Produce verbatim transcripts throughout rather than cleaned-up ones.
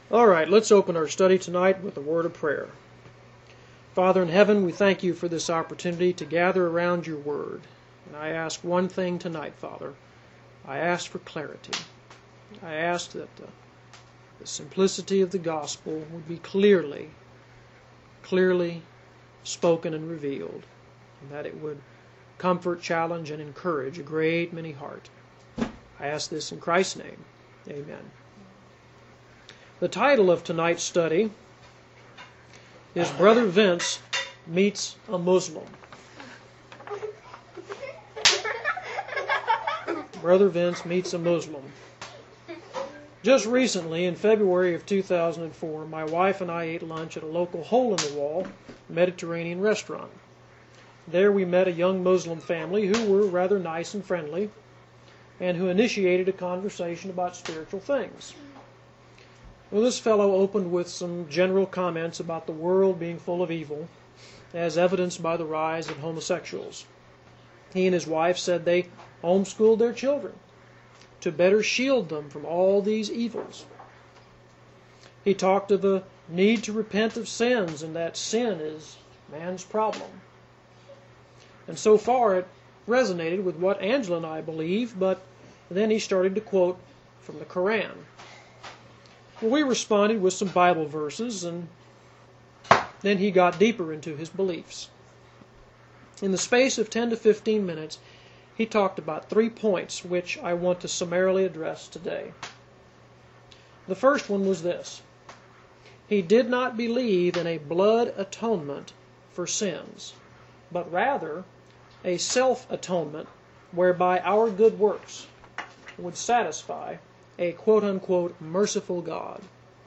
All right, let's open our study tonight with a word of prayer. Father in heaven, we thank you for this opportunity to gather around your word. And I ask one thing tonight, Father. I ask for clarity. I ask that the, the simplicity of the gospel would be clearly, clearly spoken and revealed, and that it would comfort, challenge, and encourage a great many heart. I ask this in Christ's name. Amen. The title of tonight's study is Brother Vince Meets a Muslim. Brother Vince Meets a Muslim. Just recently, in February of two thousand four, my wife and I ate lunch at a local hole-in-the-wall Mediterranean restaurant. There we met a young Muslim family who were rather nice and friendly, and who initiated a conversation about spiritual things. Well, this fellow opened with some general comments about the world being full of evil, as evidenced by the rise of homosexuals. He and his wife said they homeschooled their children to better shield them from all these evils. He talked of the need to repent of sins and that sin is man's problem. And so far it resonated with what Angela and I believe, but then he started to quote from the Quran. Well, we responded with some Bible verses, and then he got deeper into his beliefs. In the space of ten to fifteen minutes, he talked about three points which I want to summarily address today. The first one was this. He did not believe in a blood atonement for sins, but rather a self-atonement whereby our good works would satisfy a quote-unquote merciful God.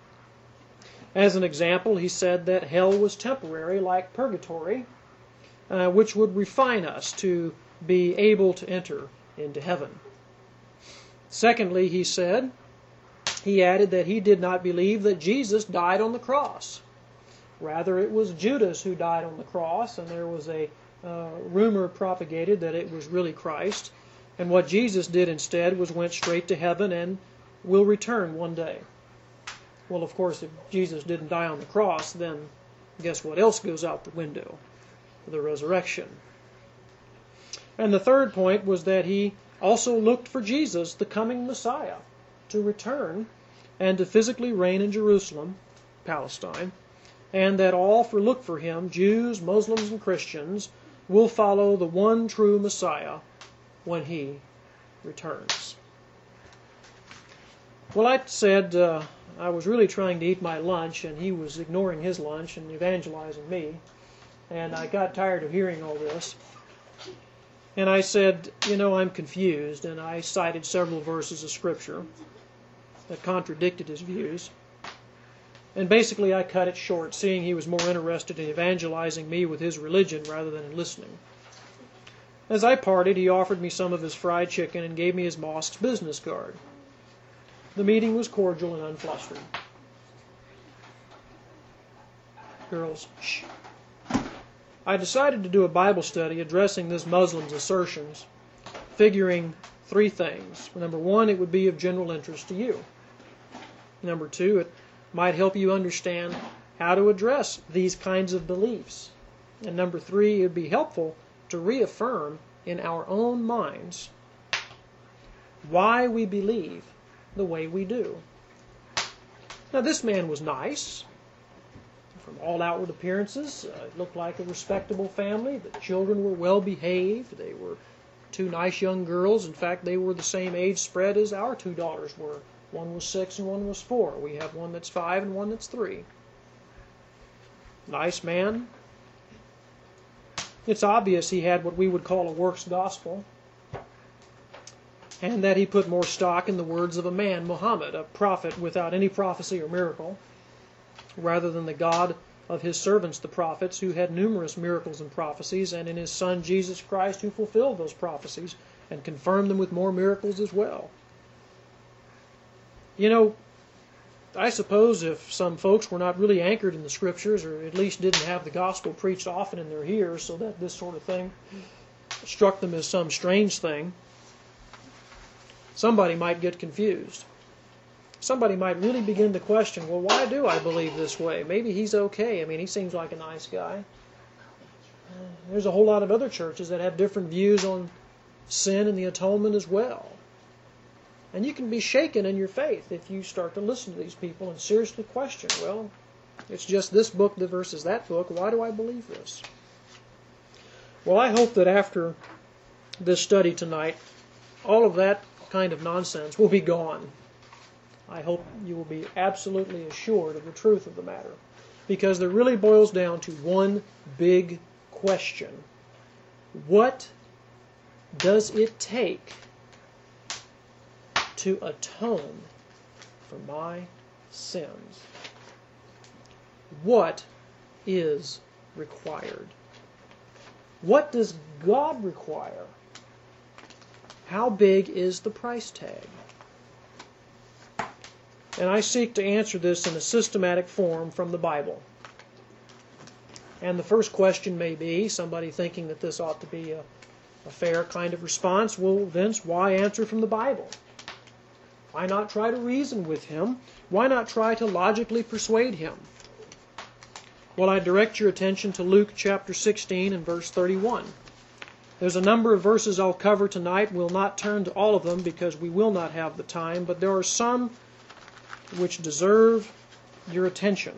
As an example, he said that hell was temporary like purgatory, uh, which would refine us to be able to enter into heaven. Secondly, he said, he added that he did not believe that Jesus died on the cross. Rather, it was Judas who died on the cross, and there was a uh, rumor propagated that it was really Christ. And what Jesus did instead was went straight to heaven and will return one day. Well, of course, if Jesus didn't die on the cross, then guess what else goes out the window? The resurrection. And the third point was that he also looked for Jesus, the coming Messiah, to return and to physically reign in Jerusalem, Palestine, and that all for look for him, Jews, Muslims, and Christians, will follow the one true Messiah when he returns. Well, I said uh, I was really trying to eat my lunch, and he was ignoring his lunch and evangelizing me. And I got tired of hearing all this. And I said, you know, I'm confused. And I cited several verses of Scripture that contradicted his views. And basically I cut it short, seeing he was more interested in evangelizing me with his religion rather than in listening. As I parted, he offered me some of his fried chicken and gave me his mosque's business card. The meeting was cordial and unflustered. Girls, shh. I decided to do a Bible study addressing this Muslim's assertions, figuring three things. Number one, it would be of general interest to you. Number two, it might help you understand how to address these kinds of beliefs. And number three, it would be helpful to reaffirm in our own minds why we believe the way we do. Now, this man was nice. From all outward appearances, uh, it looked like a respectable family. The children were well behaved. They were two nice young girls. In fact, they were the same age spread as our two daughters were. One was six and one was four. We have one that's five and one that's three. Nice man. It's obvious he had what we would call a works gospel, and that he put more stock in the words of a man, Muhammad, a prophet without any prophecy or miracle, rather than the God of his servants, the prophets, who had numerous miracles and prophecies, and in his Son, Jesus Christ, who fulfilled those prophecies and confirmed them with more miracles as well. You know, I suppose if some folks were not really anchored in the Scriptures, or at least didn't have the gospel preached often in their ears, so that this sort of thing struck them as some strange thing, somebody might get confused. somebody might really begin to question, well, why do I believe this way? Maybe he's okay. I mean, he seems like a nice guy. There's a whole lot of other churches that have different views on sin and the atonement as well. And you can be shaken in your faith if you start to listen to these people and seriously question, well, it's just this book versus that book. Why do I believe this? Well, I hope that after this study tonight, all of that kind of nonsense will be gone. I hope you will be absolutely assured of the truth of the matter, because it really boils down to one big question. What does it take to atone for my sins? What is required? What does God require? How big is the price tag? And I seek to answer this in a systematic form from the Bible. And the first question may be, somebody thinking that this ought to be a, a fair kind of response, well, Vince, why answer from the Bible? Why not try to reason with him? Why not try to logically persuade him? Well, I direct your attention to Luke chapter sixteen and verse thirty-one. There's a number of verses I'll cover tonight. We'll not turn to all of them because we will not have the time, but there are some which deserve your attention.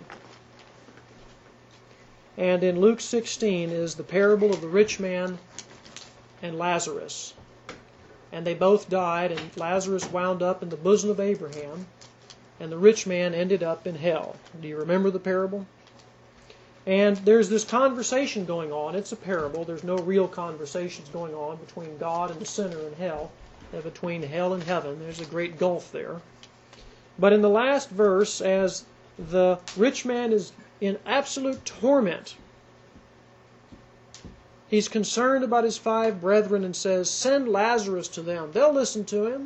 And in Luke sixteen is the parable of the rich man and Lazarus. And they both died, and Lazarus wound up in the bosom of Abraham, and the rich man ended up in hell. Do you remember the parable? And there's this conversation going on. It's a parable. There's no real conversations going on between God and the sinner in hell, and between hell and heaven. There's a great gulf there. But in the last verse, as the rich man is in absolute torment, he's concerned about his five brethren and says, send Lazarus to them. They'll listen to him.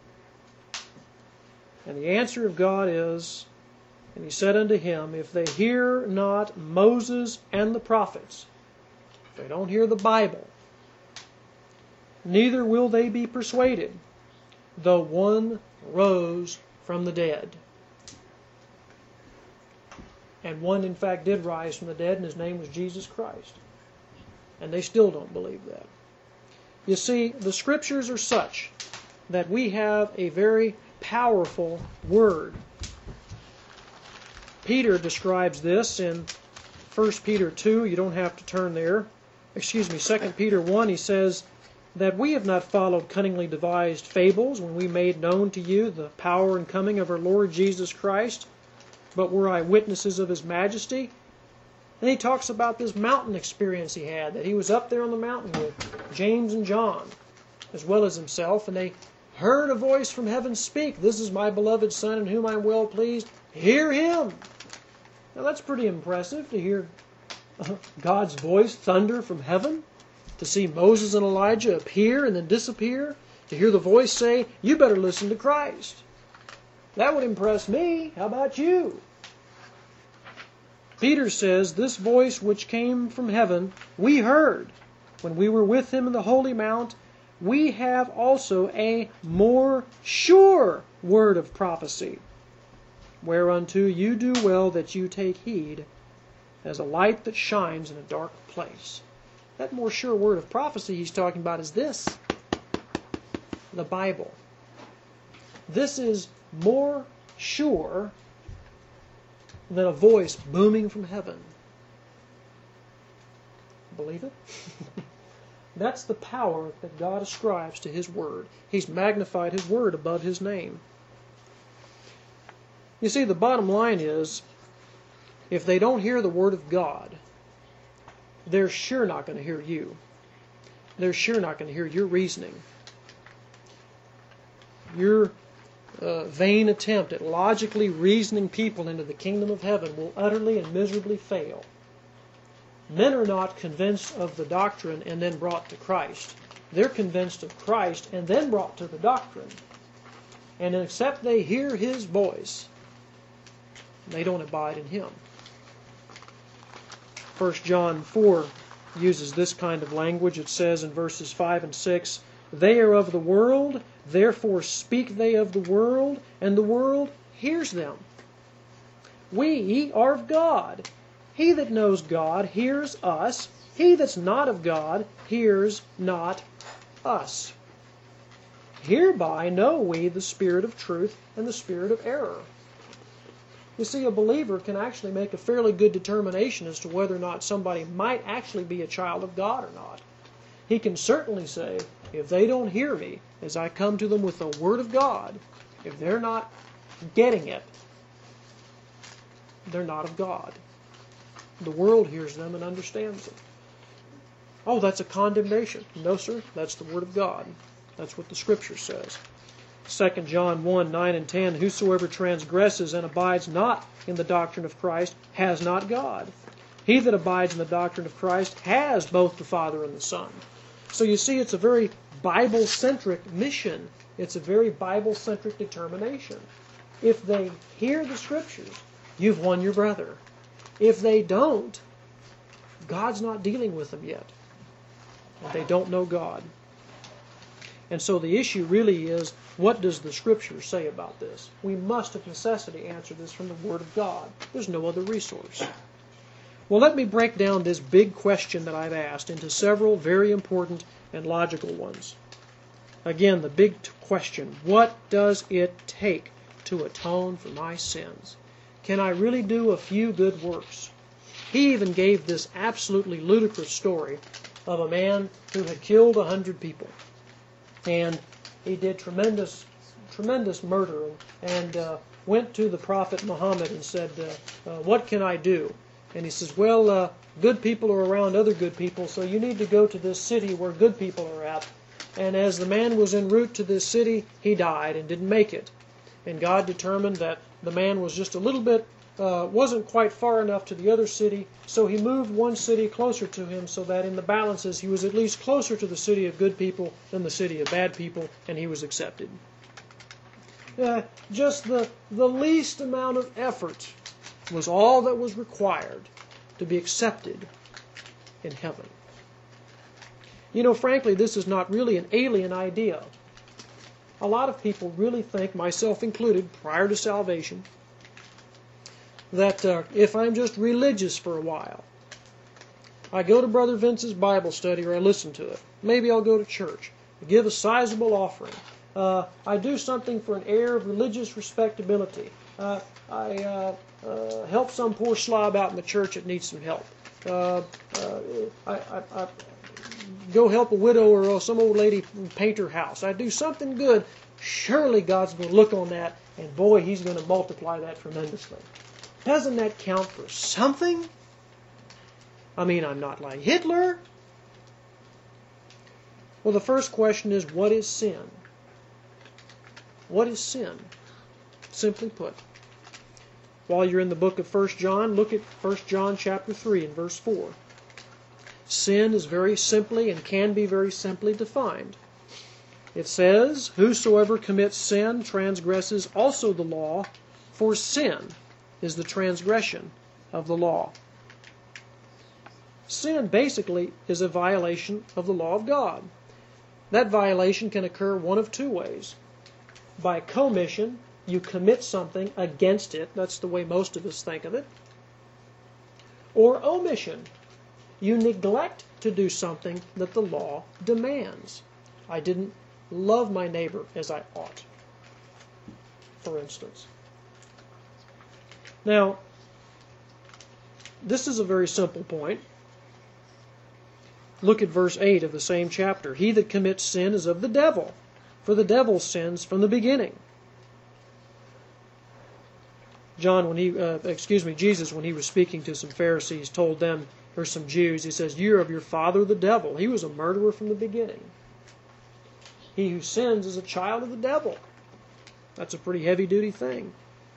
And the answer of God is, and he said unto him, if they hear not Moses and the prophets, if they don't hear the Bible, neither will they be persuaded, though one rose from the dead. And one, in fact, did rise from the dead, and his name was Jesus Christ. And they still don't believe that. You see, the Scriptures are such that we have a very powerful Word. Peter describes this in First Peter two. You don't have to turn there. Excuse me, Second Peter one, he says that we have not followed cunningly devised fables when we made known to you the power and coming of our Lord Jesus Christ, but were eyewitnesses of His majesty. And he talks about this mountain experience he had, that he was up there on the mountain with James and John, as well as himself, and they heard a voice from heaven speak, this is my beloved Son in whom I am well pleased. Hear Him. Now that's pretty impressive, to hear God's voice thunder from heaven, to see Moses and Elijah appear and then disappear, to hear the voice say, you better listen to Christ. That would impress me. How about you? Peter says, this voice which came from heaven, we heard when we were with Him in the holy mount. We have also a more sure word of prophecy, whereunto you do well that you take heed, as a light that shines in a dark place. That more sure word of prophecy he's talking about is this, the Bible. This is more sure than a voice booming from heaven. Believe it? That's the power that God ascribes to His Word. He's magnified His Word above His name. You see, the bottom line is, if they don't hear the Word of God, they're sure not going to hear you. They're sure not going to hear your reasoning. Your uh, vain attempt at logically reasoning people into the kingdom of heaven will utterly and miserably fail. Men are not convinced of the doctrine and then brought to Christ. They're convinced of Christ and then brought to the doctrine. And except they hear His voice, they don't abide in Him. First John four uses this kind of language. It says in verses five and six, they are of the world, therefore speak they of the world, and the world hears them. We are of God. He that knows God hears us. He that's not of God hears not us. Hereby know we the spirit of truth and the spirit of error. You see, a believer can actually make a fairly good determination as to whether or not somebody might actually be a child of God or not. He can certainly say, if they don't hear me as I come to them with the Word of God, if they're not getting it, they're not of God. The world hears them and understands them. Oh, that's a condemnation. No, sir, that's the Word of God. That's what the Scripture says. Second John one, nine and ten, whosoever transgresses and abides not in the doctrine of Christ has not God. He that abides in the doctrine of Christ has both the Father and the Son. So you see, it's a very Bible-centric mission. It's a very Bible-centric determination. If they hear the Scriptures, you've won your brother. If they don't, God's not dealing with them yet. They don't know God. And so the issue really is, what does the Scripture say about this? We must of necessity answer this from the Word of God. There's no other resource. Well, let me break down this big question that I've asked into several very important and logical ones. Again, the big question, what does it take to atone for my sins? Can I really do a few good works? He even gave this absolutely ludicrous story of a man who had killed a hundred people. And he did tremendous, tremendous murder, and uh, went to the Prophet Muhammad and said, uh, uh, what can I do? And he says, well, uh, good people are around other good people, so you need to go to this city where good people are at. And as the man was en route to this city, he died and didn't make it. And God determined that the man was just a little bit, uh, wasn't quite far enough to the other city, so he moved one city closer to him so that in the balances he was at least closer to the city of good people than the city of bad people, and he was accepted. Uh, just the, the least amount of effort was all that was required to be accepted in heaven. You know, frankly, this is not really an alien idea. A lot of people really think, myself included, prior to salvation, that uh, if I'm just religious for a while, I go to Brother Vince's Bible study or I listen to it. Maybe I'll go to church, give a sizable offering. Uh, I do something for an air of religious respectability. Uh, I uh, uh, help some poor slob out in the church that needs some help. Uh, uh, I, I, I go help a widow or some old lady paint her house. I do something good. Surely God's going to look on that, and boy, He's going to multiply that tremendously. Doesn't that count for something? I mean, I'm not like Hitler. Well, the first question is, what is sin? What is sin? Simply put. While you're in the book of First John, look at First John chapter three and verse four. Sin is very simply and can be very simply defined. It says, whosoever commits sin transgresses also the law, for sin is the transgression of the law. Sin basically is a violation of the law of God. That violation can occur one of two ways. By commission, you commit something against it. That's the way most of us think of it. Or omission. You neglect to do something that the law demands. I didn't love my neighbor as I ought, for instance. Now, this is a very simple point. Look at verse eight of the same chapter. He that commits sin is of the devil, for the devil sins from the beginning. John, when he, uh, excuse me, Jesus, when he was speaking to some Pharisees, told them, or some Jews, he says, you're of your father the devil. He was a murderer from the beginning. He who sins is a child of the devil. That's a pretty heavy-duty thing.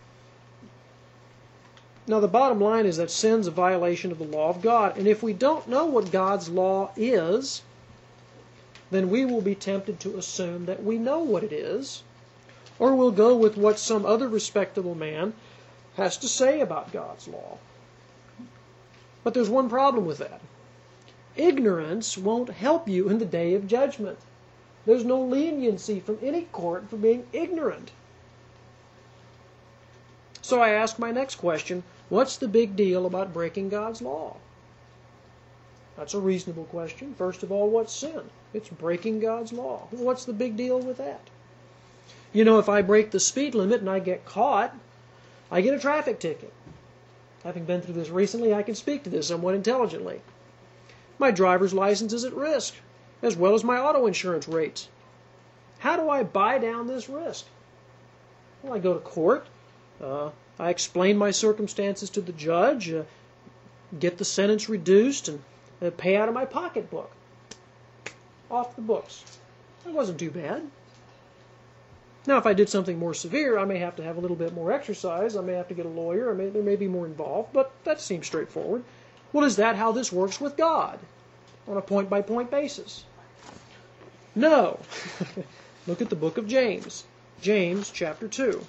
Now, the bottom line is that sin's a violation of the law of God. And if we don't know what God's law is, then we will be tempted to assume that we know what it is, or we'll go with what some other respectable man has to say about God's law. But there's one problem with that. Ignorance won't help you in the day of judgment. There's no leniency from any court for being ignorant. So I ask my next question, what's the big deal about breaking God's law? That's a reasonable question. First of all, what's sin? It's breaking God's law. What's the big deal with that? You know, if I break the speed limit and I get caught, I get a traffic ticket. Having been through this recently, I can speak to this somewhat intelligently. My driver's license is at risk, as well as my auto insurance rates. How do I buy down this risk? Well, I go to court. Uh, I explain my circumstances to the judge, uh, get the sentence reduced, and uh, pay out of my pocketbook. Off the books. That wasn't too bad. Now, if I did something more severe, I may have to have a little bit more exercise. I may have to get a lawyer. I may, there may be more involved, but that seems straightforward. Well, is that how this works with God? On a point-by-point basis? No. Look at the book of James. James chapter two.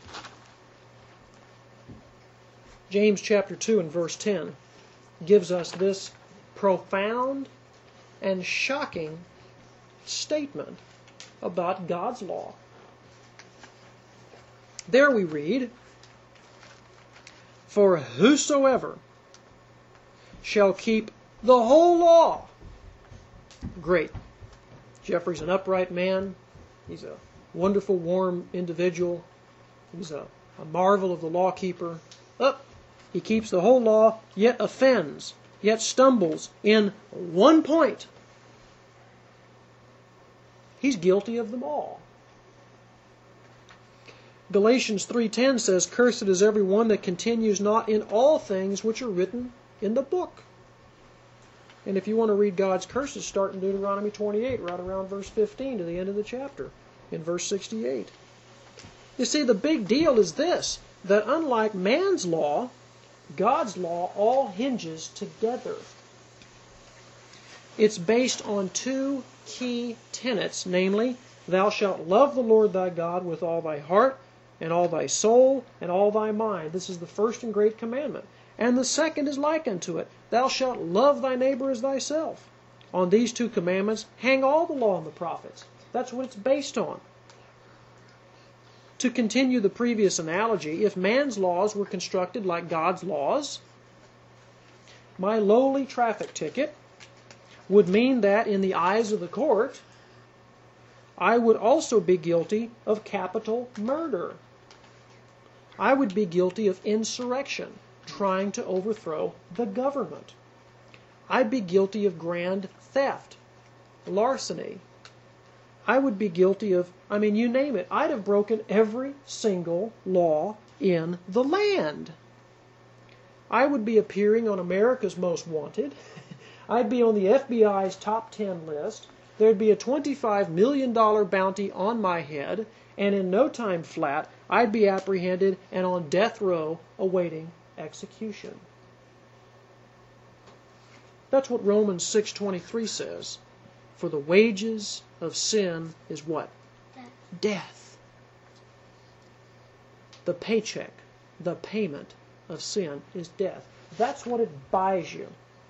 James chapter two and verse ten gives us this profound and shocking statement about God's law. There we read, "For whosoever shall keep the whole law." Great. Jeffrey's an upright man. He's a wonderful, warm individual. He's a, a marvel of the lawkeeper. Up, oh, he keeps the whole law, yet offends, yet stumbles in one point. He's guilty of them all. Galatians three ten says, "Cursed is every one that continues not in all things which are written in the book." And if you want to read God's curses, start in Deuteronomy twenty-eight, right around verse fifteen to the end of the chapter, in verse sixty-eight. You see, the big deal is this, that unlike man's law, God's law all hinges together. It's based on two key tenets, namely, thou shalt love the Lord thy God with all thy heart, and all thy soul, and all thy mind. This is the first and great commandment. And the second is like unto it, thou shalt love thy neighbor as thyself. On these two commandments hang all the law and the prophets. That's what it's based on. To continue the previous analogy, if man's laws were constructed like God's laws, my lowly traffic ticket would mean that in the eyes of the court, I would also be guilty of capital murder. I would be guilty of insurrection, trying to overthrow the government. I'd be guilty of grand theft, larceny. I would be guilty of, I mean, you name it. I'd have broken every single law in the land. I would be appearing on America's Most Wanted. I'd be on the F B I's top ten list. There'd be a twenty-five million dollars bounty on my head, and in no time flat, I'd be apprehended and on death row awaiting execution. That's what Romans six twenty-three says. For the wages of sin is what? Death. Death. The paycheck, the payment of sin is death. That's what it buys you.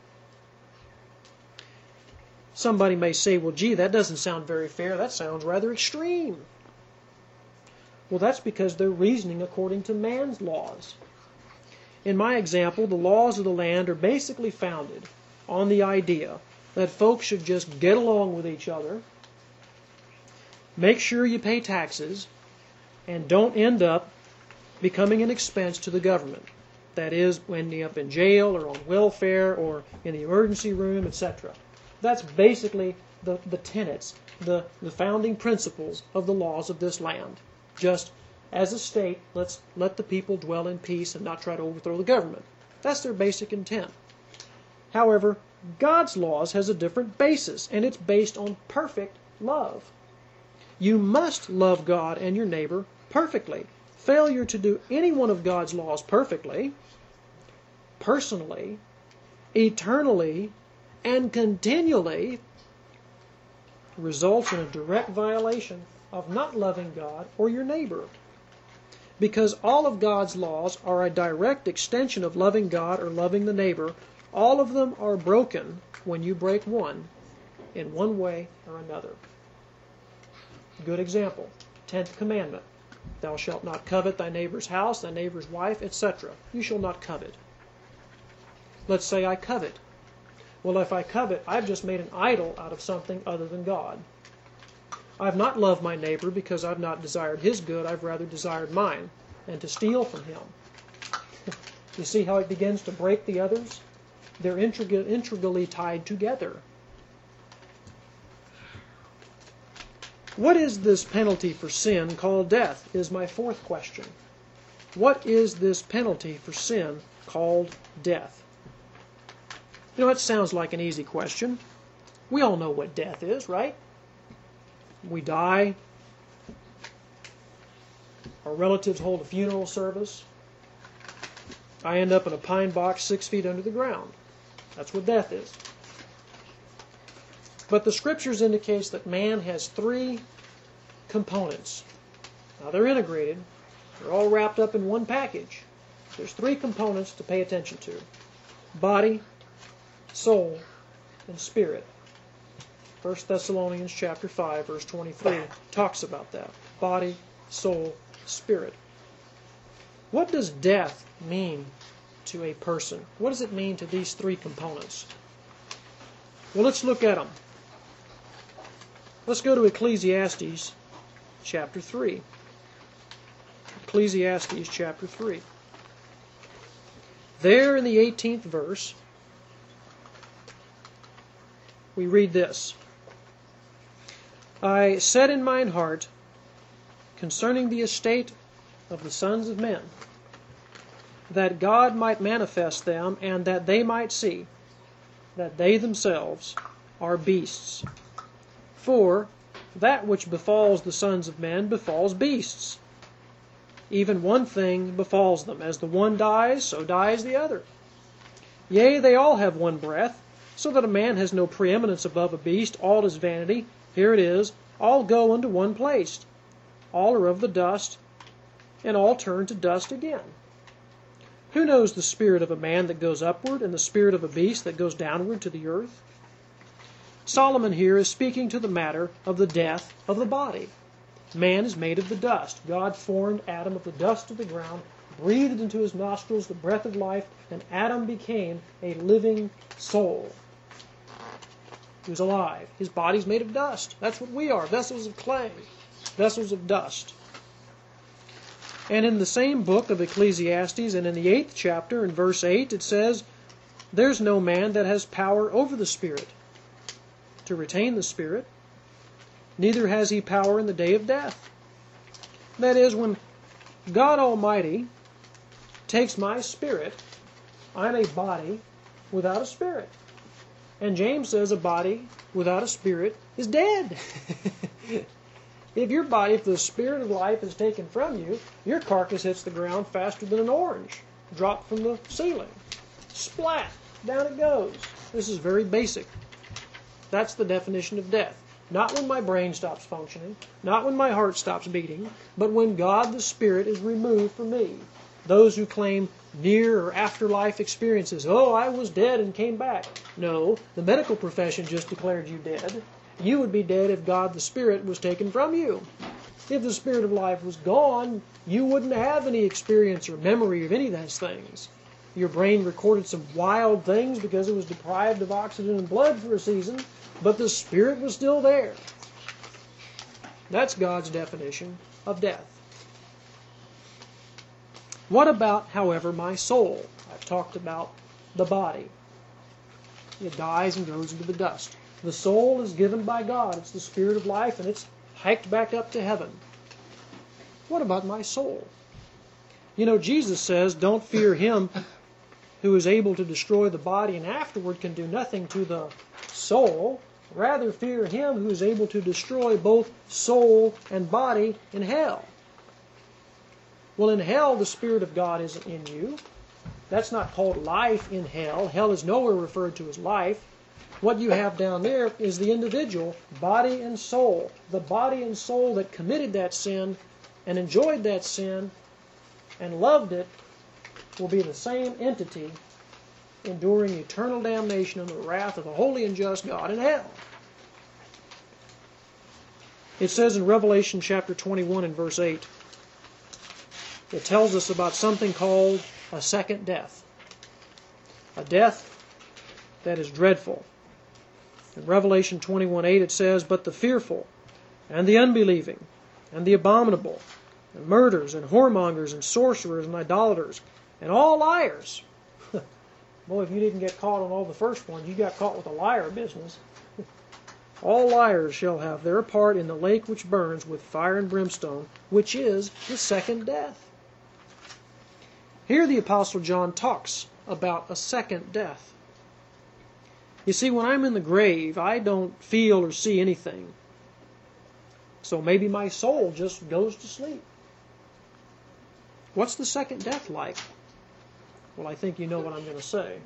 Somebody may say, well, gee, that doesn't sound very fair. That sounds rather extreme. Well, that's because they're reasoning according to man's laws. In my example, the laws of the land are basically founded on the idea that folks should just get along with each other, make sure you pay taxes, and don't end up becoming an expense to the government. That is, ending up in jail or on welfare or in the emergency room, et cetera. That's basically the, the tenets, the, the founding principles of the laws of this land. Just as a state, let's let the people dwell in peace and not try to overthrow the government. That's their basic intent. However, God's laws has a different basis, and it's based on perfect love. You must love God and your neighbor perfectly. Failure to do any one of God's laws perfectly, personally, eternally, and continually results in a direct violation of not loving God or your neighbor. Because all of God's laws are a direct extension of loving God or loving the neighbor, all of them are broken when you break one in one way or another. Good example, tenth commandment. Thou shalt not covet thy neighbor's house, thy neighbor's wife, et cetera. You shall not covet. Let's say I covet. Well, if I covet, I've just made an idol out of something other than God. I've not loved my neighbor because I've not desired his good. I've rather desired mine, and to steal from him. You see how it begins to break the others? They're integrally tied together. What is this penalty for sin called death, is my fourth question. What is this penalty for sin called death? You know, it sounds like an easy question. We all know what death is, right? We die. Our relatives hold a funeral service. I end up in a pine box six feet under the ground. That's what death is. But the Scriptures indicates that man has three components. Now they're integrated. They're all wrapped up in one package. There's three components to pay attention to. Body, soul, and spirit. First Thessalonians chapter five, verse twenty-three talks about that. Body, soul, spirit. What does death mean to a person? What does it mean to these three components? Well, let's look at them. Let's go to Ecclesiastes chapter three. Ecclesiastes chapter three. There in the eighteenth verse, we read this. I said in mine heart, concerning the estate of the sons of men, that God might manifest them, and that they might see that they themselves are beasts. For that which befalls the sons of men befalls beasts. Even one thing befalls them. As the one dies, so dies the other. Yea, they all have one breath, so that a man has no preeminence above a beast. All is vanity. Here it is. All go unto one place. All are of the dust, and all turn to dust again. Who knows the spirit of a man that goes upward, and the spirit of a beast that goes downward to the earth? Solomon here is speaking to the matter of the death of the body. Man is made of the dust. God formed Adam of the dust of the ground, breathed into his nostrils the breath of life, and Adam became a living soul. He was alive. His body's made of dust. That's what we are, vessels of clay, vessels of dust. And in the same book of Ecclesiastes, and in the eighth chapter, in verse eight, it says, there's no man that has power over the Spirit, to retain the Spirit, neither has he power in the day of death. That is, when God Almighty takes my spirit, I'm a body without a spirit. And James says a body without a spirit is dead. If your body, if the spirit of life is taken from you, your carcass hits the ground faster than an orange dropped from the ceiling. Splat! Down it goes. This is very basic. That's the definition of death. Not when my brain stops functioning, not when my heart stops beating, but when God the Spirit is removed from me. Those who claim near or afterlife experiences, oh, I was dead and came back. No, the medical profession just declared you dead. You would be dead if God the Spirit was taken from you. If the Spirit of life was gone, you wouldn't have any experience or memory of any of those things. Your brain recorded some wild things because it was deprived of oxygen and blood for a season, but the Spirit was still there. That's God's definition of death. What about, however, my soul? I've talked about the body. It dies and goes into the dust. The soul is given by God. It's the Spirit of life, and it's hiked back up to heaven. What about my soul? You know, Jesus says, don't fear him who is able to destroy the body and afterward can do nothing to the soul. Rather fear him who is able to destroy both soul and body in hell. Well, in hell, the Spirit of God isn't in you. That's not called life in hell. Hell is nowhere referred to as life. What you have down there is the individual, body and soul. The body and soul that committed that sin and enjoyed that sin and loved it will be the same entity enduring eternal damnation and the wrath of the holy and just God in hell. It says in Revelation chapter twenty-one and verse eight, it tells us about something called a second death. A death that is dreadful. In Revelation twenty-one eight it says, "But the fearful, and the unbelieving, and the abominable, and murderers, and whoremongers, and sorcerers, and idolaters, and all liars." Boy, if you didn't get caught on all the first ones, you got caught with the liar business. "All liars shall have their part in the lake which burns with fire and brimstone, which is the second death." Here the Apostle John talks about a second death. You see, when I'm in the grave, I don't feel or see anything. So maybe my soul just goes to sleep. What's the second death like? Well, I think you know what I'm going to say.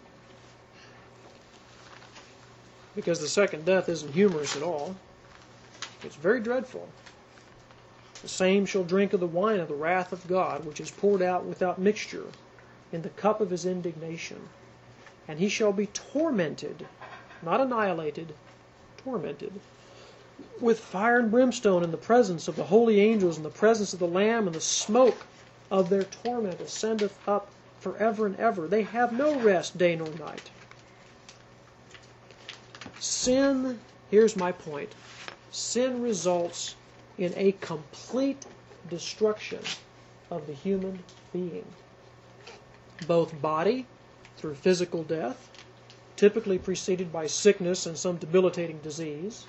Because the second death isn't humorous at all. It's very dreadful. "The same shall drink of the wine of the wrath of God, which is poured out without mixture in the cup of his indignation. And he shall be tormented," not annihilated, tormented, "with fire and brimstone in the presence of the holy angels, in the presence of the Lamb, and the smoke of their torment ascendeth up forever and ever. They have no rest day nor night." Sin, here's my point, sin results in a complete destruction of the human being. Both body, through physical death, typically preceded by sickness and some debilitating disease,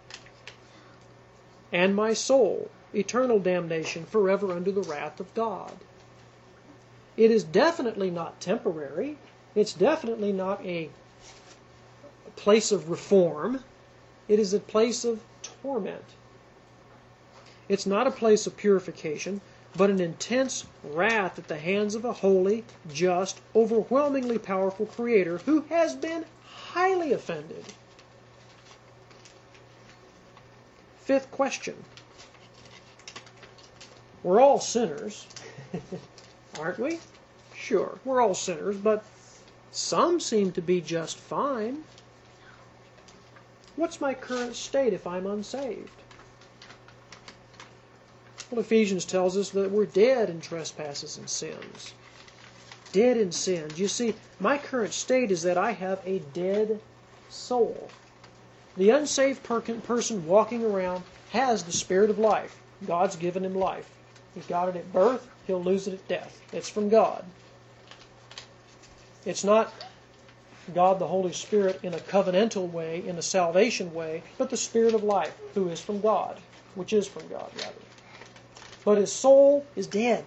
and my soul, eternal damnation forever under the wrath of God. It is definitely not temporary. It's definitely not a place of reform. It is a place of torment. It's not a place of purification, but an intense wrath at the hands of a holy, just, overwhelmingly powerful Creator who has been highly offended. Fifth question. We're all sinners, aren't we? Sure, we're all sinners, but some seem to be just fine. What's my current state if I'm unsaved? Well, Ephesians tells us that we're dead in trespasses and sins. Dead in sins. You see, my current state is that I have a dead soul. The unsaved person walking around has the spirit of life. God's given him life. He got it at birth, he'll lose it at death. It's from God. It's not God the Holy Spirit in a covenantal way, in a salvation way, but the Spirit of life, who is from God, which is from God, rather. But his soul is dead.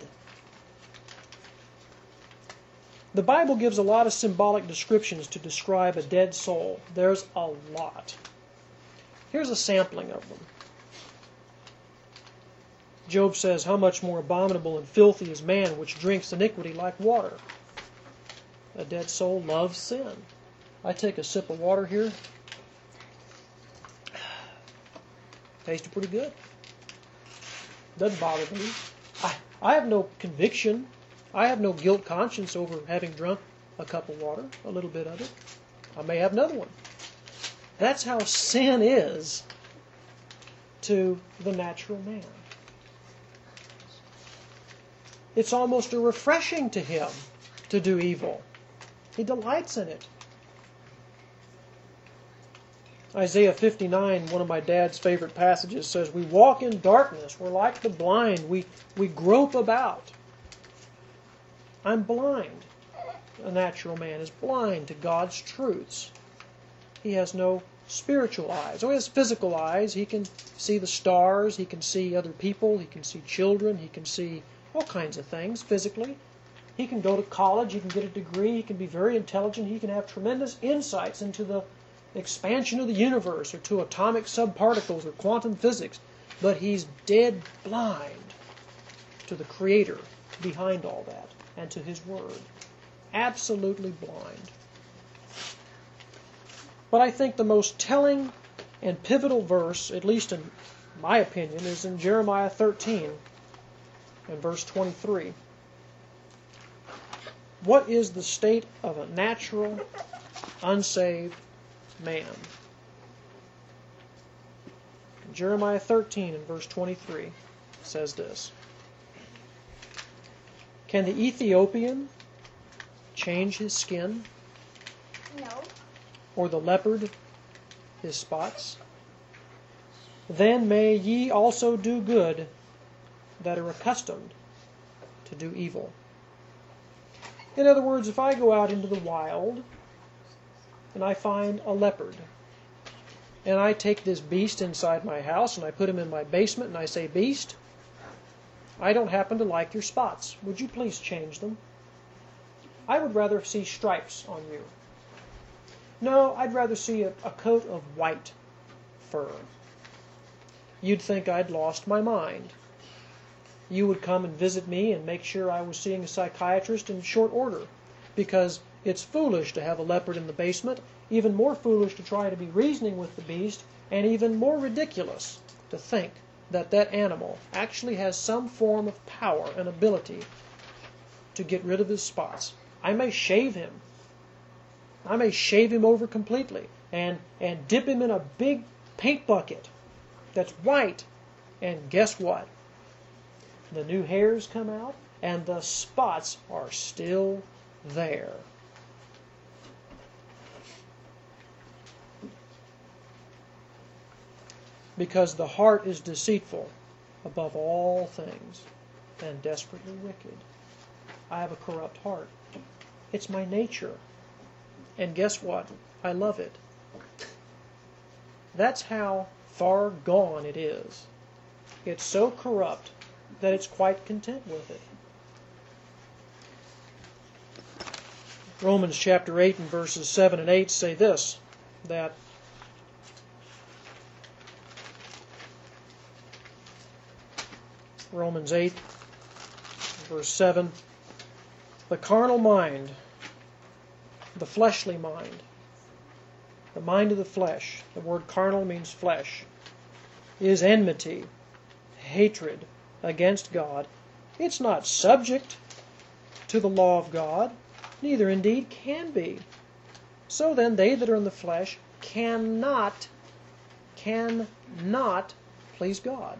The Bible gives a lot of symbolic descriptions to describe a dead soul. There's a lot. Here's a sampling of them. Job says, "How much more abominable and filthy is man, which drinks iniquity like water." A dead soul loves sin. I take a sip of water here. Tastes pretty good. Doesn't bother me. I, I have no conviction. I have no guilt conscience over having drunk a cup of water, a little bit of it. I may have another one. That's how sin is to the natural man. It's almost a refreshing to him to do evil. He delights in it. Isaiah fifty-nine, one of my dad's favorite passages, says, "We walk in darkness. We're like the blind. We, we grope about." I'm blind. A natural man is blind to God's truths. He has no spiritual eyes. Oh, he has physical eyes. He can see the stars. He can see other people. He can see children. He can see all kinds of things physically. He can go to college. He can get a degree. He can be very intelligent. He can have tremendous insights into the expansion of the universe or to atomic subparticles or quantum physics. But he's dead blind to the Creator behind all that and to His Word. Absolutely blind. But I think the most telling and pivotal verse, at least in my opinion, is in Jeremiah thirteen and verse twenty-three. What is the state of a natural, unsaved man? Jeremiah thirteen and verse twenty-three says this. Can the Ethiopian change his skin? No. Or the leopard his spots? Then may ye also do good that are accustomed to do evil. In other words, if I go out into the wild and I find a leopard, and I take this beast inside my house and I put him in my basement and I say, "Beast, I don't happen to like your spots. Would you please change them? I would rather see stripes on you. No, I'd rather see a, a coat of white fur." You'd think I'd lost my mind. You would come and visit me and make sure I was seeing a psychiatrist in short order, because it's foolish to have a leopard in the basement, even more foolish to try to be reasoning with the beast, and even more ridiculous to think that that animal actually has some form of power and ability to get rid of his spots. I may shave him. I may shave him over completely and, and dip him in a big paint bucket that's white. And guess what? The new hairs come out and the spots are still there. Because the heart is deceitful above all things and desperately wicked. I have a corrupt heart. It's my nature. And guess what? I love it. That's how far gone it is. It's so corrupt that it's quite content with it. Romans chapter eight and verses seven and eight say this, that Romans eight, verse seven, the carnal mind, the fleshly mind, the mind of the flesh, the word carnal means flesh, is enmity, hatred against God. It's not subject to the law of God, neither indeed can be. So then they that are in the flesh cannot, cannot please God.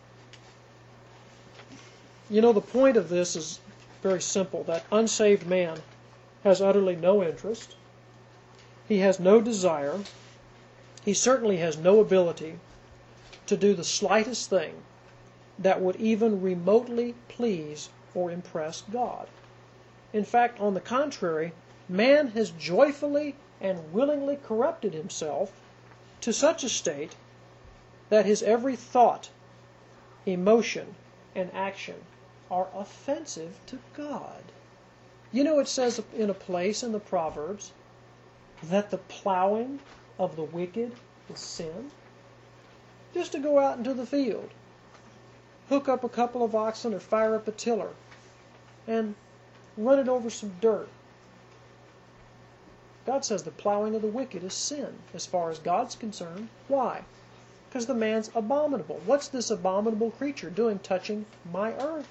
You know, the point of this is very simple, that unsaved man has utterly no interest. He has no desire. He certainly has no ability to do the slightest thing that would even remotely please or impress God. In fact, on the contrary, man has joyfully and willingly corrupted himself to such a state that his every thought, emotion, and action are offensive to God. You know, it says in a place in the Proverbs that the plowing of the wicked is sin. Just to go out into the field, hook up a couple of oxen or fire up a tiller and run it over some dirt. God says the plowing of the wicked is sin as far as God's concerned. Why? Because the man's abominable. What's this abominable creature doing touching my earth?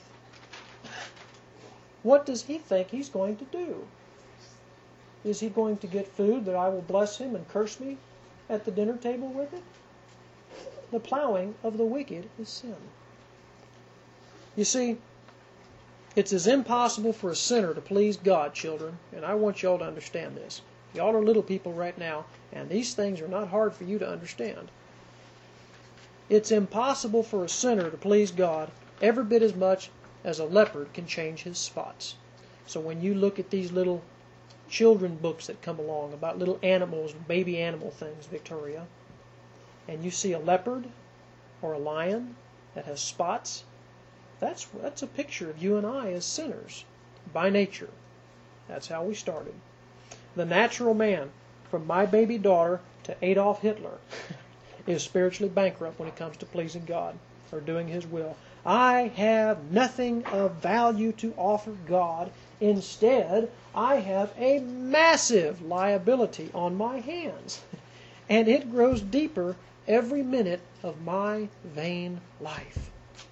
What does he think he's going to do? Is he going to get food that I will bless him and curse me at the dinner table with it? The plowing of the wicked is sin. You see, it's as impossible for a sinner to please God, children, and I want y'all to understand this. Y'all are little people right now, and these things are not hard for you to understand. It's impossible for a sinner to please God every bit as much as a leopard can change his spots. So when you look at these little children books that come along about little animals, baby animal things, Victoria, and you see a leopard or a lion that has spots, that's that's a picture of you and I as sinners by nature. That's how we started. The natural man, from my baby daughter to Adolf Hitler, is spiritually bankrupt when it comes to pleasing God or doing His will. I have nothing of value to offer God. Instead, I have a massive liability on my hands, and it grows deeper every minute of my vain life.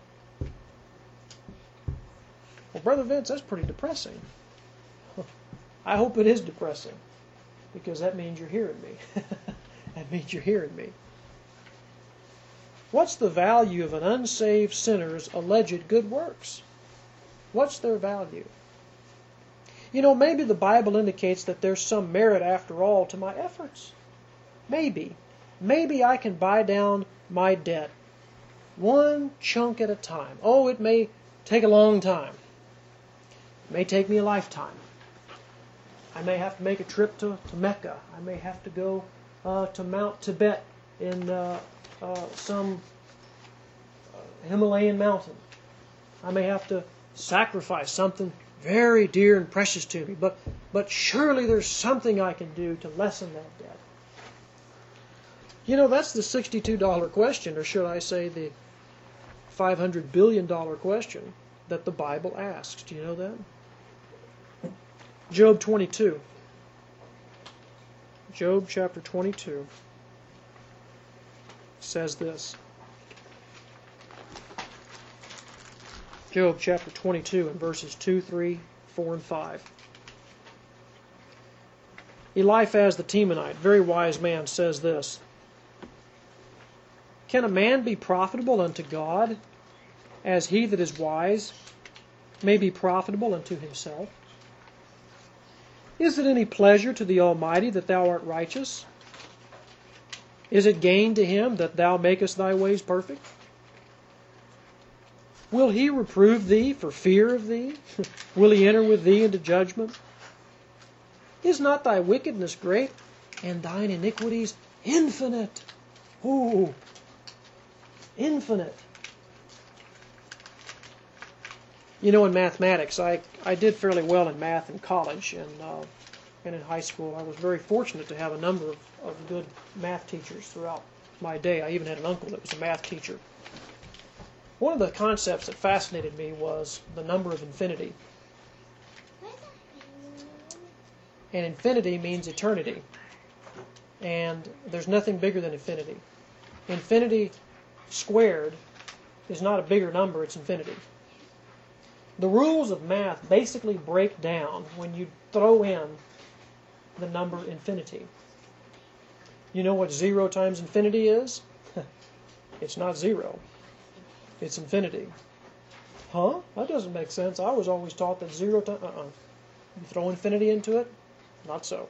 Well, Brother Vince, that's pretty depressing. I hope it is depressing, because that means you're hearing me. That means you're hearing me. What's the value of an unsaved sinner's alleged good works? What's their value? You know, maybe the Bible indicates that there's some merit after all to my efforts. Maybe. Maybe I can buy down my debt one chunk at a time. Oh, it may take a long time. It may take me a lifetime. I may have to make a trip to, to Mecca. I may have to go uh, to Mount Tibet in uh, uh, some uh, Himalayan mountain. I may have to sacrifice something very dear and precious to me. But, but surely there's something I can do to lessen that debt. You know, that's the sixty-two dollar question, or should I say the five hundred billion dollar question that the Bible asks. Do you know that? Job twenty-two. Job chapter twenty-two says this. Job chapter twenty-two and verses two, three, four, and five. Eliphaz the Temanite, very wise man, says this. Can a man be profitable unto God, as he that is wise may be profitable unto himself? Is it any pleasure to the Almighty that thou art righteous? Is it gain to him that thou makest thy ways perfect? Will he reprove thee for fear of thee? Will he enter with thee into judgment? Is not thy wickedness great, and thine iniquities infinite? Ooh, infinite. You know, in mathematics, I, I did fairly well in math in college, and uh, and in high school. I was very fortunate to have a number of, of good math teachers throughout my day. I even had an uncle that was a math teacher. One of the concepts that fascinated me was the number of infinity. And infinity means eternity. And there's nothing bigger than infinity. Infinity squared is not a bigger number, it's infinity. The rules of math basically break down when you throw in the number infinity. You know what zero times infinity is? It's not zero. It's infinity. Huh? That doesn't make sense. I was always taught that zero times... Uh-uh. You throw infinity into it? Not so.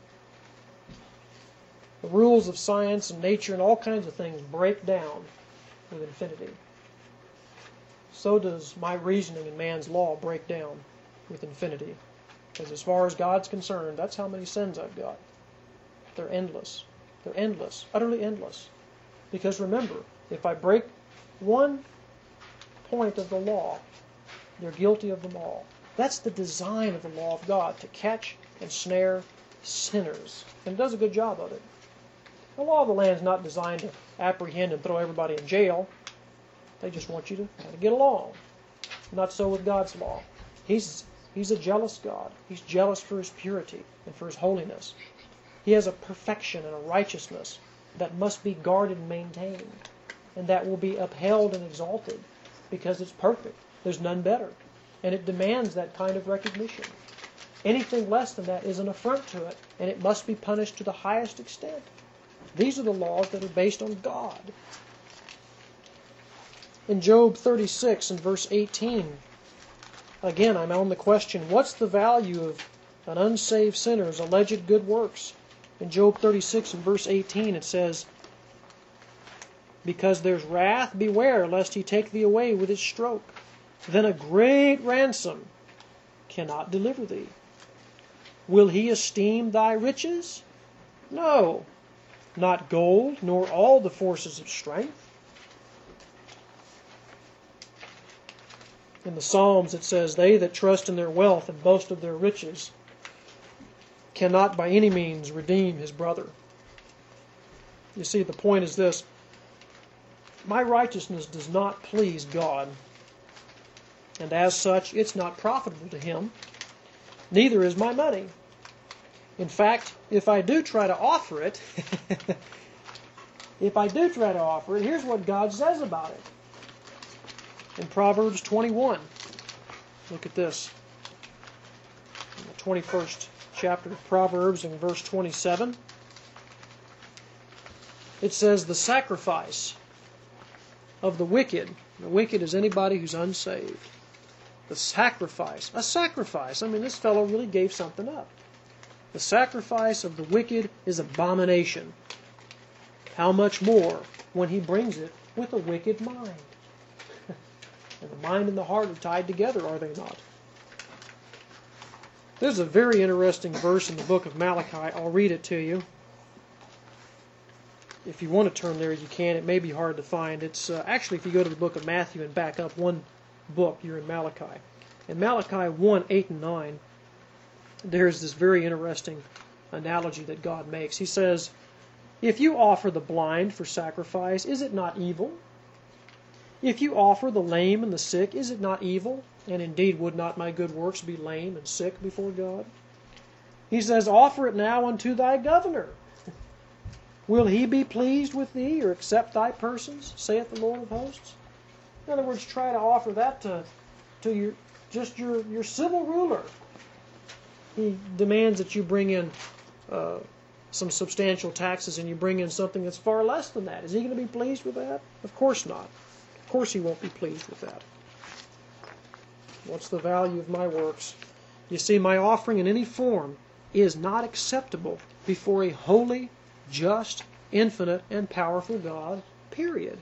The rules of science and nature and all kinds of things break down with infinity. So does my reasoning and man's law break down with infinity. Because as far as God's concerned, that's how many sins I've got. They're endless. They're endless. Utterly endless. Because remember, if I break one point of the law, they're guilty of them all. That's the design of the law of God, to catch and snare sinners. And it does a good job of it. The law of the land is not designed to apprehend and throw everybody in jail. They just want you to, to get along. Not so with God's law. He's, he's a jealous God. He's jealous for His purity and for His holiness. He has a perfection and a righteousness that must be guarded and maintained. And that will be upheld and exalted because it's perfect. There's none better. And it demands that kind of recognition. Anything less than that is an affront to it, and it must be punished to the highest extent. These are the laws that are based on God. In Job thirty-six and verse eighteen, again, I'm on the question, what's the value of an unsaved sinner's alleged good works? In Job thirty-six and verse eighteen it says, because there's wrath, beware lest he take thee away with his stroke. Then a great ransom cannot deliver thee. Will he esteem thy riches? No, not gold, nor all the forces of strength. In the Psalms it says, they that trust in their wealth and boast of their riches cannot by any means redeem his brother. You see, the point is this. My righteousness does not please God, and as such, it's not profitable to Him. Neither is my money. In fact, if I do try to offer it, if I do try to offer it, here's what God says about it. In Proverbs twenty-one, look at this. In the twenty-first chapter of Proverbs, in verse twenty-seven, it says, the sacrifice of the wicked, the wicked is anybody who's unsaved. The sacrifice. A sacrifice. I mean, this fellow really gave something up. The sacrifice of the wicked is abomination. How much more when he brings it with a wicked mind? And the mind and the heart are tied together, are they not? There's a very interesting verse in the book of Malachi. I'll read it to you. If you want to turn there, you can. It may be hard to find. It's uh, actually, if you go to the book of Matthew and back up one book, you're in Malachi. In Malachi one, eight and nine, there's this very interesting analogy that God makes. He says, if you offer the blind for sacrifice, is it not evil? If you offer the lame and the sick, is it not evil? And indeed, would not my good works be lame and sick before God? He says, offer it now unto thy governor. Will he be pleased with thee, or accept thy persons, saith the Lord of hosts? In other words, try to offer that to, to your, just your, your civil ruler. He demands that you bring in uh, some substantial taxes, and you bring in something that's far less than that. Is he going to be pleased with that? Of course not. Of course he won't be pleased with that. What's the value of my works? You see, my offering in any form is not acceptable before a holy, just, infinite, and powerful God, period.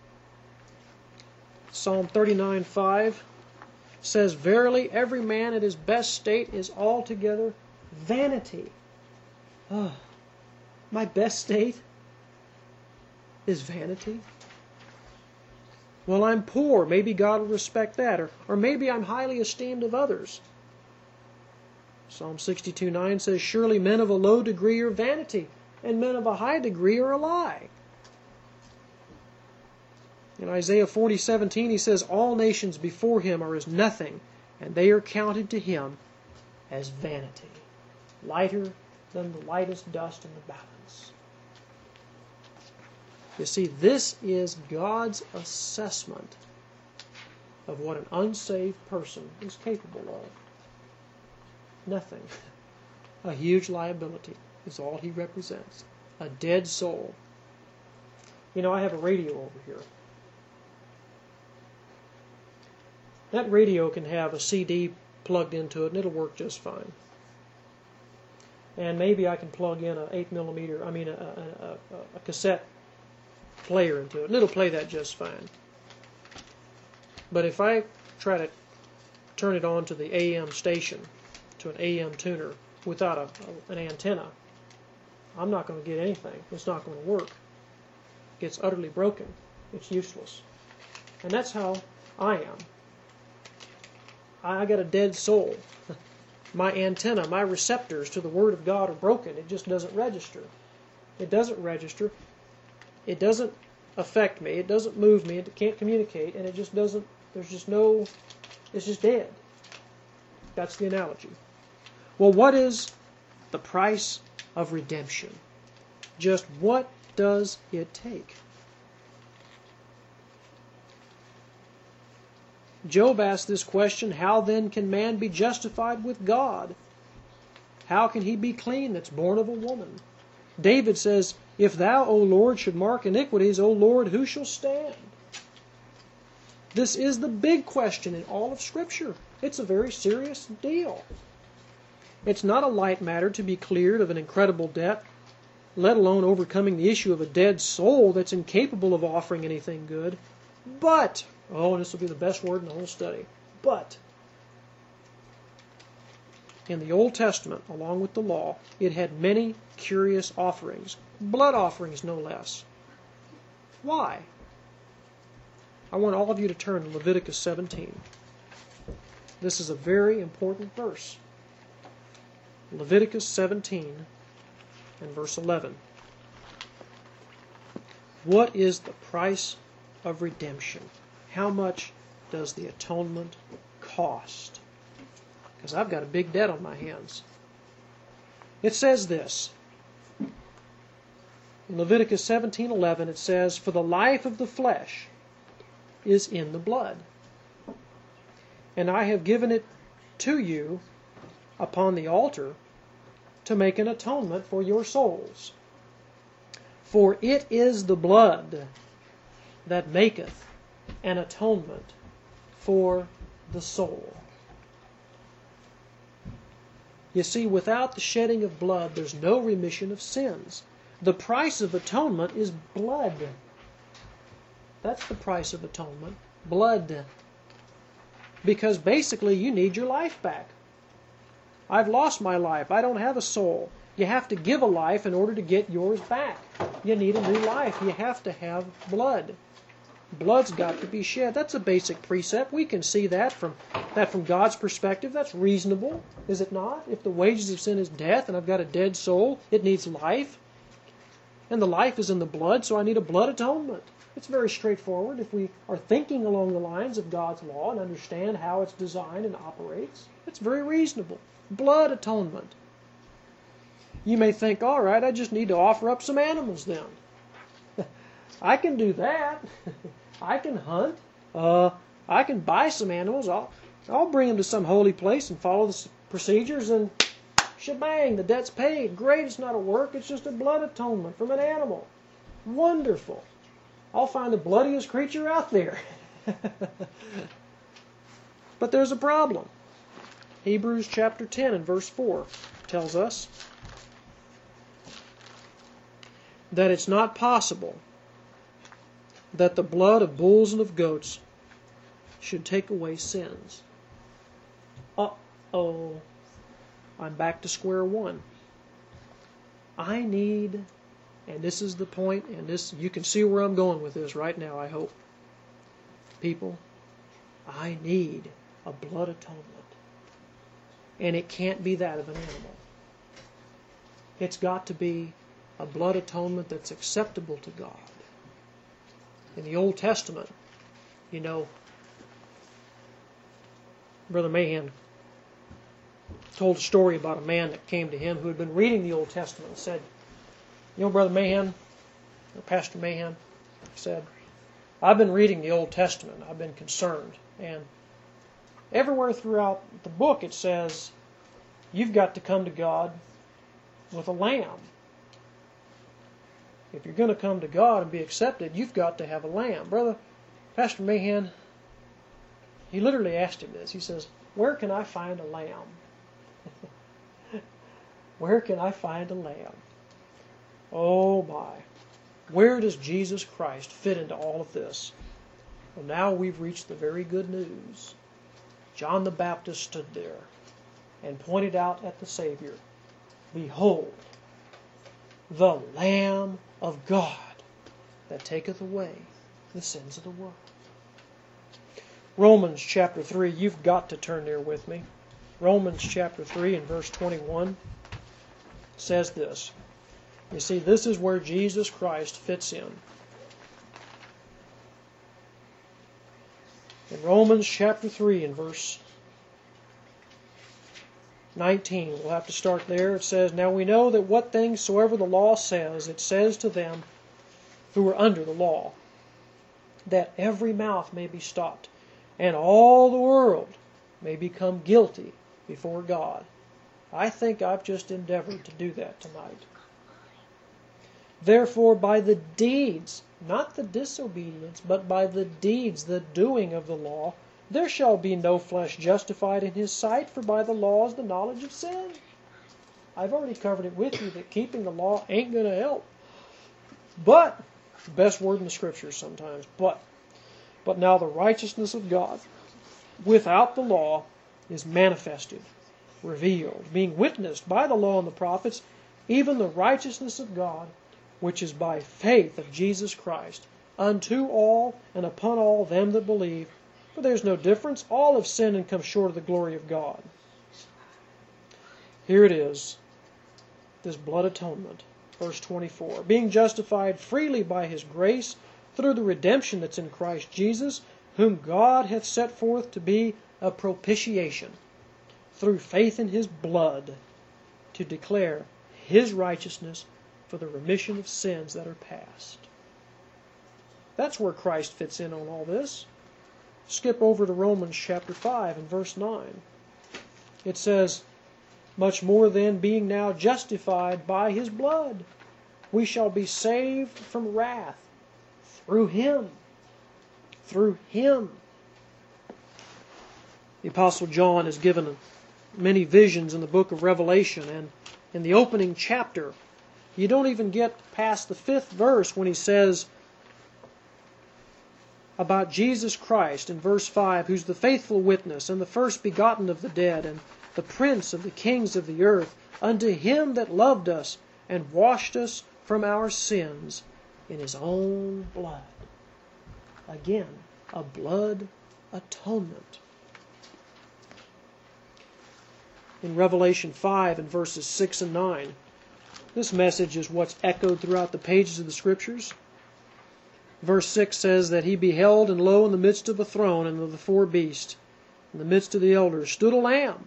Psalm thirty-nine five says, verily, every man at his best state is altogether vanity. Oh, my best state is vanity? Well, I'm poor. Maybe God will respect that. Or, or maybe I'm highly esteemed of others. Psalm sixty-two nine says, surely men of a low degree are vanity, and men of a high degree are a lie. In Isaiah forty seventeen, he says, all nations before him are as nothing, and they are counted to him as vanity, lighter than the lightest dust in the balance. You see, this is God's assessment of what an unsaved person is capable of. Nothing. A huge liability is all he represents. A dead soul. You know, I have a radio over here. That radio can have a C D plugged into it, and it'll work just fine. And maybe I can plug in a eight millimeter, I mean a, a, a, a cassette player into it, and it'll play that just fine. But if I try to turn it on to the A M station, to an A M tuner, without a, a, an antenna, I'm not going to get anything. It's not going to work. It's utterly broken. It's useless. And that's how I am. I got a dead soul. My antenna, my receptors to the Word of God are broken. It just doesn't register. It doesn't register. It doesn't affect me. It doesn't move me. It can't communicate. And it just doesn't, there's just no, it's just dead. That's the analogy. Well, what is the price of redemption? Just what does it take? Job asked this question, how then can man be justified with God? How can he be clean that's born of a woman? David says, if thou, O Lord, should mark iniquities, O Lord, who shall stand? This is the big question in all of Scripture. It's a very serious deal. It's not a light matter to be cleared of an incredible debt, let alone overcoming the issue of a dead soul that's incapable of offering anything good. But, oh, and this will be the best word in the whole study, but, in the Old Testament, along with the law, it had many curious offerings, blood offerings no less. Why? I want all of you to turn to Leviticus seventeen. This is a very important verse. Leviticus seventeen and verse eleven. What is the price of redemption? How much does the atonement cost? Because I've got a big debt on my hands. It says this. In Leviticus seventeen eleven it says, for the life of the flesh is in the blood, and I have given it to you upon the altar to make an atonement for your souls. For it is the blood that maketh an atonement for the soul. You see, without the shedding of blood, there's no remission of sins. The price of atonement is blood. That's the price of atonement. Blood. Because basically you need your life back. I've lost my life. I don't have a soul. You have to give a life in order to get yours back. You need a new life. You have to have blood. Blood's got to be shed. That's a basic precept. We can see that from that from God's perspective. That's reasonable, is it not? If the wages of sin is death and I've got a dead soul, it needs life. And the life is in the blood, so I need a blood atonement. It's very straightforward if we are thinking along the lines of God's law and understand how it's designed and operates. It's very reasonable. Blood atonement. You may think, all right, I just need to offer up some animals then. I can do that. I can hunt. Uh, I can buy some animals. I'll, I'll bring them to some holy place and follow the procedures and shebang, the debt's paid. Great, it's not a work, it's just a blood atonement from an animal. Wonderful. I'll find the bloodiest creature out there. But there's a problem. Hebrews chapter ten and verse four tells us that it's not possible that the blood of bulls and of goats should take away sins. Uh-oh. I'm back to square one. I need, and this is the point, and this you can see where I'm going with this right now, I hope. People, I need a blood atonement. And it can't be that of an animal. It's got to be a blood atonement that's acceptable to God. In the Old Testament, you know, Brother Mahan told a story about a man that came to him who had been reading the Old Testament and said, you know, Brother Mahan, or Pastor Mahan, said, I've been reading the Old Testament. I've been concerned. And everywhere throughout the book it says, you've got to come to God with a lamb. If you're going to come to God and be accepted, you've got to have a lamb. Brother, Pastor Mahan, he literally asked him this. He says, where can I find a lamb? Where can I find a lamb? Oh my. Where does Jesus Christ fit into all of this? Well, now we've reached the very good news. John the Baptist stood there and pointed out at the Savior, behold, the Lamb of God that taketh away the sins of the world. Romans chapter three, you've got to turn there with me. Romans chapter three and verse twenty-one says this. You see, this is where Jesus Christ fits in. In Romans chapter three and verse nineteen, we'll have to start there. It says, now we know that what things soever the law says, it says to them who are under the law, that every mouth may be stopped, and all the world may become guilty before God. I think I've just endeavored to do that tonight. Therefore, by the deeds, not the disobedience, but by the deeds, the doing of the law, there shall be no flesh justified in his sight, for by the law is the knowledge of sin. I've already covered it with you that keeping the law ain't going to help. But, best word in the Scriptures sometimes, but, but now the righteousness of God without the law is manifested, revealed, being witnessed by the law and the prophets, even the righteousness of God, which is by faith of Jesus Christ, unto all and upon all them that believe. For there's no difference. All have sinned and come short of the glory of God. Here it is, this blood atonement, verse twenty-four. Being justified freely by His grace through the redemption that's in Christ Jesus, whom God hath set forth to be a propitiation through faith in His blood, to declare His righteousness for the remission of sins that are past. That's where Christ fits in on all this. Skip over to Romans chapter five and verse nine. It says, much more then, being now justified by His blood, we shall be saved from wrath through Him. Through Him. The Apostle John is given many visions in the book of Revelation, and in the opening chapter, you don't even get past the fifth verse when he says about Jesus Christ in verse five, who's the faithful witness and the first begotten of the dead and the prince of the kings of the earth, unto him that loved us and washed us from our sins in his own blood. Again, a blood atonement. In Revelation five and verses six and nine, this message is what's echoed throughout the pages of the Scriptures. Verse six says that he beheld, and lo, in the midst of the throne and of the four beasts, in the midst of the elders, stood a lamb,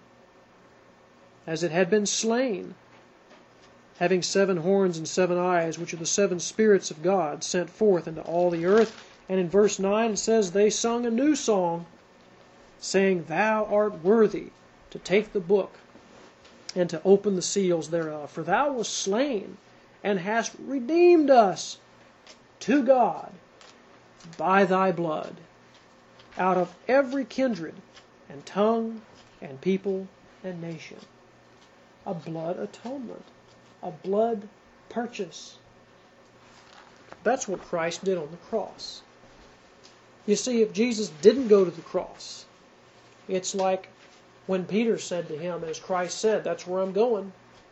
as it had been slain, having seven horns and seven eyes, which are the seven spirits of God, sent forth into all the earth. And in verse nine it says, they sung a new song, saying, Thou art worthy to take the book and to open the seals thereof. For thou wast slain, and hast redeemed us to God by thy blood, out of every kindred and tongue and people and nation. A blood atonement. A blood purchase. That's what Christ did on the cross. You see, if Jesus didn't go to the cross, it's like when Peter said to him, as Christ said, that's where I'm going.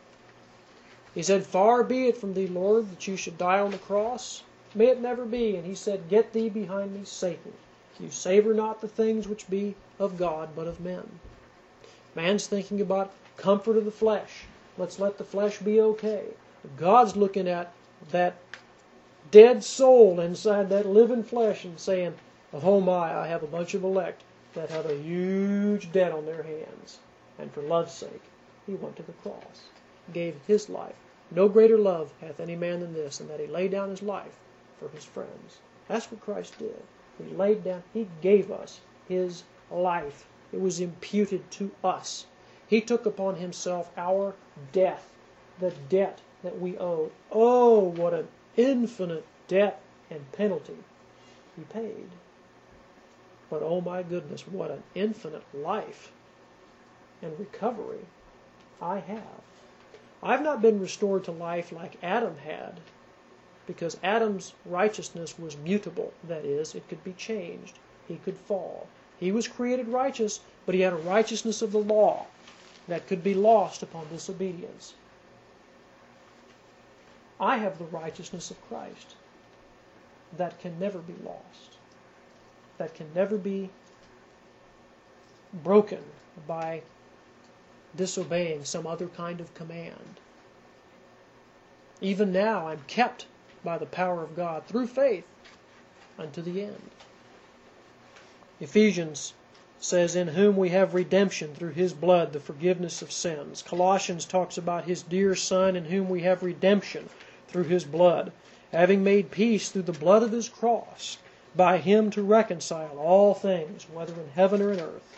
He said, Far be it from thee, Lord, that you should die on the cross. May it never be. And he said, Get thee behind me, Satan. You savor not the things which be of God, but of men. Man's thinking about comfort of the flesh. Let's let the flesh be okay. God's looking at that dead soul inside that living flesh and saying, Oh my, I have a bunch of elect that have a huge debt on their hands. And for love's sake, he went to the cross, gave his life. No greater love hath any man than this, and that he laid down his life for his friends. That's what Christ did. He laid down, he gave us his life. It was imputed to us. He took upon himself our death, the debt that we owed. Oh, what an infinite debt and penalty he paid. But oh my goodness, what an infinite life and recovery I have. I've not been restored to life like Adam had, because Adam's righteousness was mutable. That is, it could be changed. He could fall. He was created righteous, but he had a righteousness of the law that could be lost upon disobedience. I have the righteousness of Christ that can never be lost, that can never be broken by disobeying some other kind of command. Even now I'm kept by the power of God through faith unto the end. Ephesians says, in whom we have redemption through his blood, the forgiveness of sins. Colossians talks about his dear Son, in whom we have redemption through his blood, having made peace through the blood of his cross, by him to reconcile all things, whether in heaven or in earth.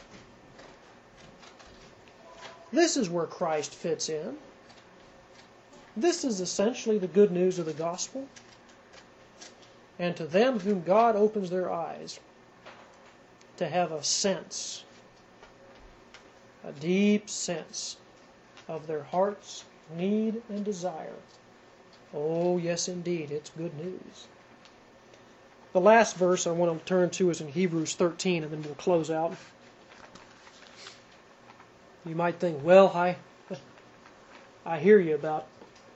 This is where Christ fits in. This is essentially the good news of the gospel. And to them whom God opens their eyes to have a sense, a deep sense of their heart's need and desire. Oh, yes, indeed, it's good news. The last verse I want to turn to is in Hebrews thirteen, and then we'll close out. You might think, well, I, I hear you about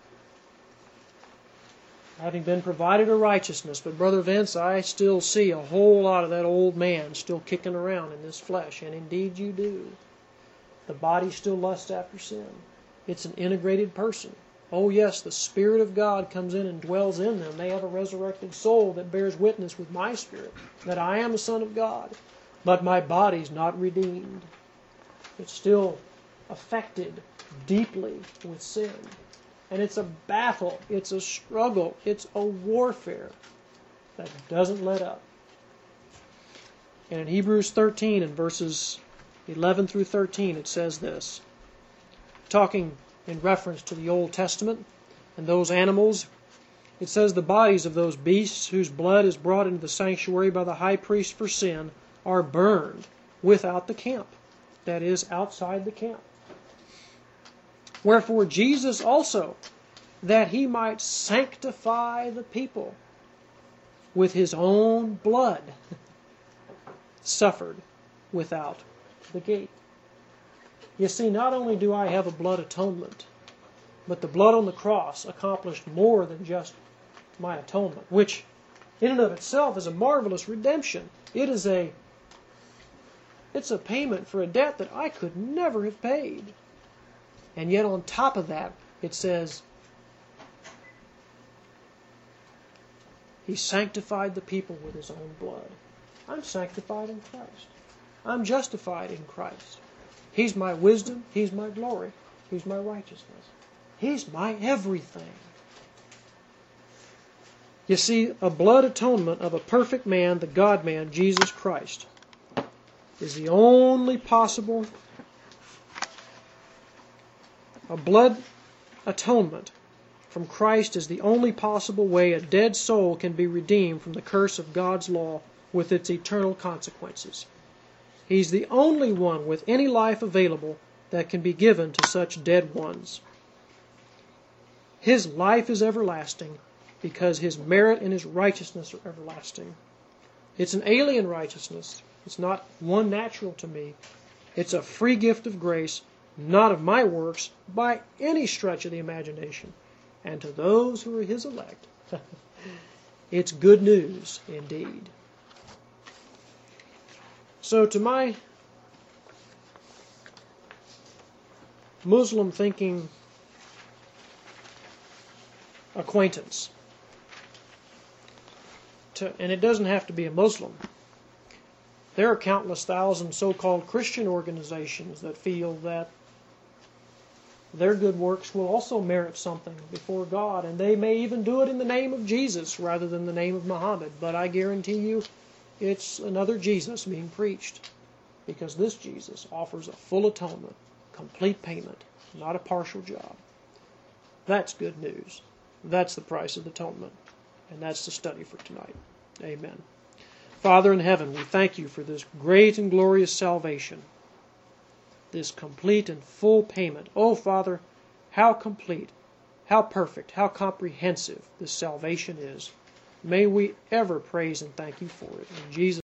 having been provided a righteousness, but Brother Vince, I still see a whole lot of that old man still kicking around in this flesh, and indeed you do. The body still lusts after sin. It's an integrated person. Oh yes, the Spirit of God comes in and dwells in them. They have a resurrected soul that bears witness with my spirit that I am a son of God, but my body's not redeemed. It's still affected deeply with sin. And it's a battle, it's a struggle, it's a warfare that doesn't let up. And in Hebrews thirteen, in verses eleven through thirteen, it says this, talking in reference to the Old Testament and those animals. It says, the bodies of those beasts whose blood is brought into the sanctuary by the high priest for sin are burned without the camp. That is, outside the camp. Wherefore Jesus also, that he might sanctify the people with his own blood, suffered without the gate. You see, not only do I have a blood atonement, but the blood on the cross accomplished more than just my atonement, which in and of itself is a marvelous redemption. It is a it's a payment for a debt that I could never have paid. And yet on top of that, it says, he sanctified the people with his own blood. I'm sanctified in Christ. I'm justified in Christ. He's my wisdom. He's my glory. He's my righteousness. He's my everything. You see, a blood atonement of a perfect man, the God-man, Jesus Christ, is the only possible. A blood atonement from Christ is the only possible way a dead soul can be redeemed from the curse of God's law with its eternal consequences. He's the only one with any life available that can be given to such dead ones. His life is everlasting because his merit and his righteousness are everlasting. It's an alien righteousness. It's not one natural to me. It's a free gift of grace, not of my works, by any stretch of the imagination. And to those who are his elect, it's good news indeed. So to my Muslim thinking acquaintance, to, and it doesn't have to be a Muslim, there are countless thousand so-called Christian organizations that feel that their good works will also merit something before God, and they may even do it in the name of Jesus rather than the name of Muhammad. But I guarantee you, it's another Jesus being preached, because this Jesus offers a full atonement, complete payment, not a partial job. That's good news. That's the price of atonement, and that's the study for tonight. Amen. Father in heaven, we thank you for this great and glorious salvation, this complete and full payment. Oh, Father, how complete, how perfect, how comprehensive this salvation is. May we ever praise and thank you for it. In Jesus'